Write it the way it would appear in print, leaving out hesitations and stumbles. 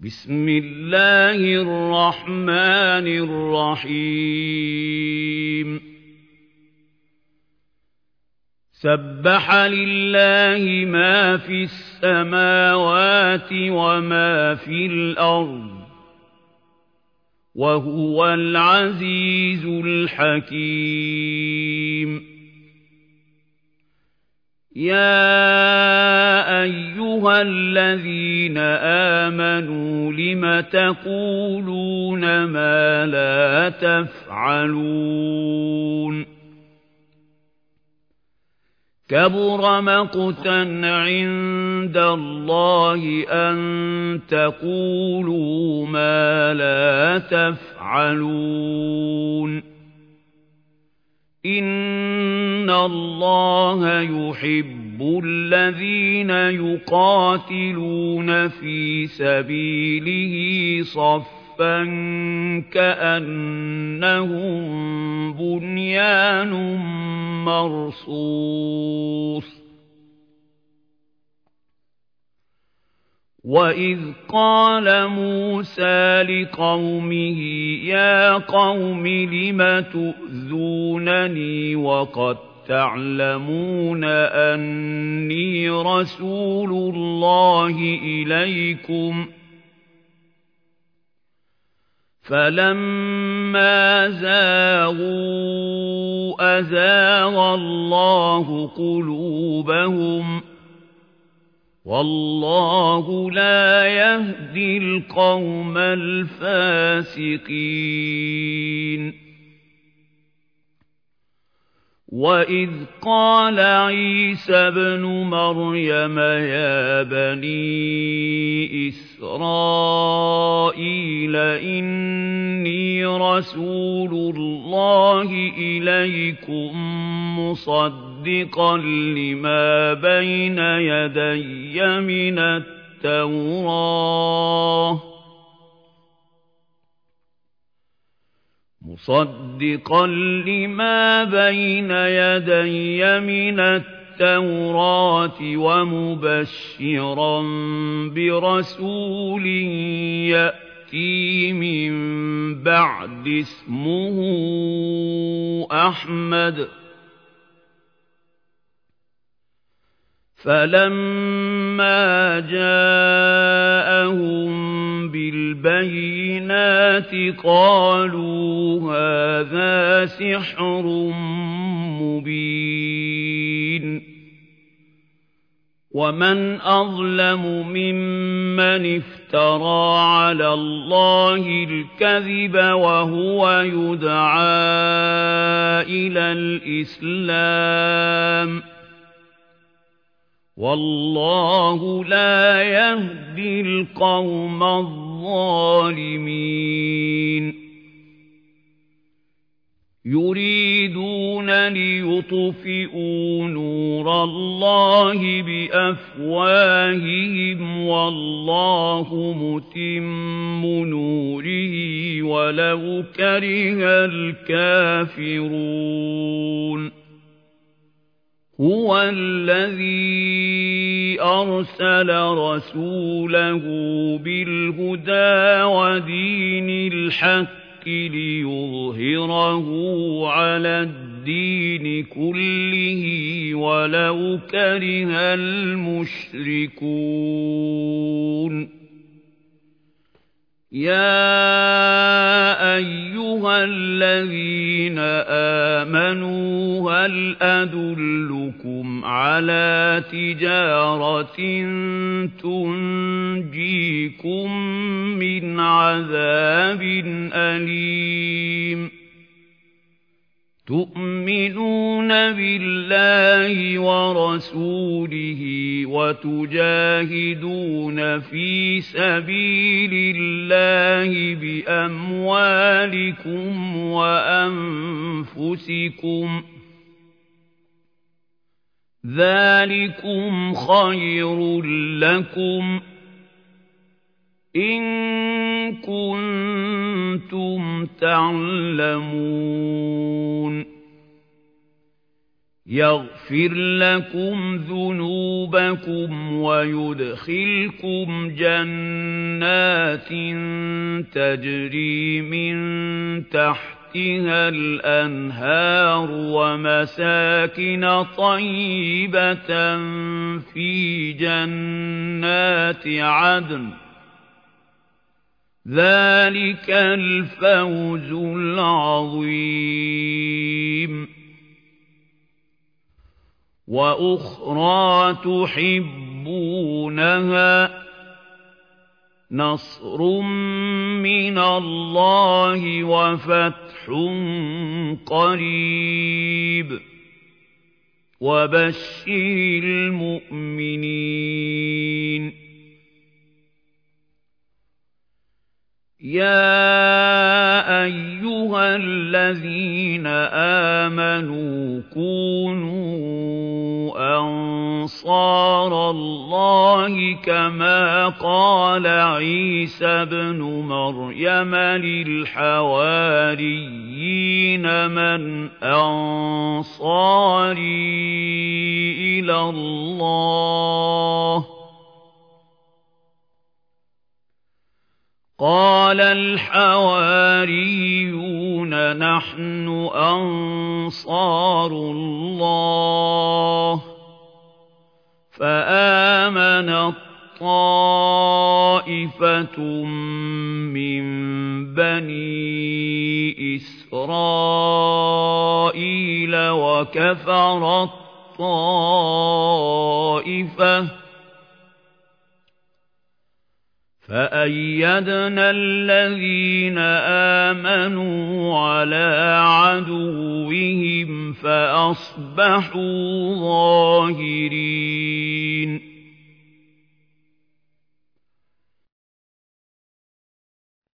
بسم الله الرحمن الرحيم سبح لله ما في السماوات وما في الأرض وهو العزيز الحكيم يا أيها الذين آمنوا لم تقولون ما لا تفعلون كبر مقتا عند الله أن تقولوا ما لا تفعلون إن الله يحب الذين يقاتلون في سبيله صفا كأنهم بنيان مرصوص وَإِذْ قَالَ مُوسَى لِقَوْمِهِ يَا قَوْمِ لِمَ تُؤْذُونَنِي وَقَدْ تَعْلَمُونَ أَنِّي رَسُولُ اللَّهِ إِلَيْكُمْ فَلَمَّا زَاغُوا أَزَاغَ اللَّهُ قُلُوبَهُمْ والله لا يهدي القوم الفاسقين وإذ قال عيسى ابن مريم يا بني إسرائيل إني رسول الله إليكم مصدقا لما بين يدي من التوراة ومبشرا برسول يأتي من بعد اسمه أحمد فلما جاءهم بالبينات قالوا هذا سحر مبين ومن أظلم ممن افترى على الله الكذب وهو يدعى إلى الإسلام والله لا يهدي القوم الظالمين يريدون ليطفئوا نور الله بأفواههم والله متم نوره ولو كره الكافرون هو الذي أرسل رسوله بالهدى ودين الحق ليظهره على الدين كله ولو كره المشركون يا أيها الذين آمنوا هل أدلكم على تجارة تنجيكم من عذاب أليم تؤمنون بالله ورسوله وتجاهدون في سبيل الله بأموالكم وأنفسكم ذلكم خير لكم إن كنتم تعلمون يغفر لكم ذنوبكم ويدخلكم جنات تجري من تحتها الأنهار ومساكن طيبة في جنات عدن ذلك الفوز العظيم وأخرى تحبونها نصر من الله وفتح قريب وبشر المؤمنين يا أيها الذين آمنوا كونوا أنصار الله كما قال عيسى ابن مريم للحواريين من أنصاري إلى الله قال الحواريون نحن أنصار الله فآمنت طائفة من بني إسرائيل وكفرت طائفة فأيدنا الذين آمنوا على عدوهم فأصبحوا ظاهرين